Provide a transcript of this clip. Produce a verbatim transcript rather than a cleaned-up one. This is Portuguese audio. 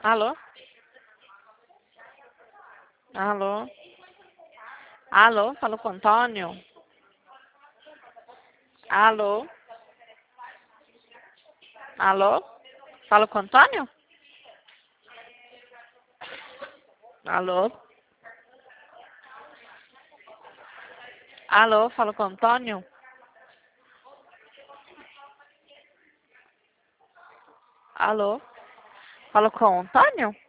Alô? Alô? Alô? Falo com o Antônio? Alô? Alô? Falo com o Antônio? Alô? Alô? Falo com o Antônio? Alô? Falo com o Antônio?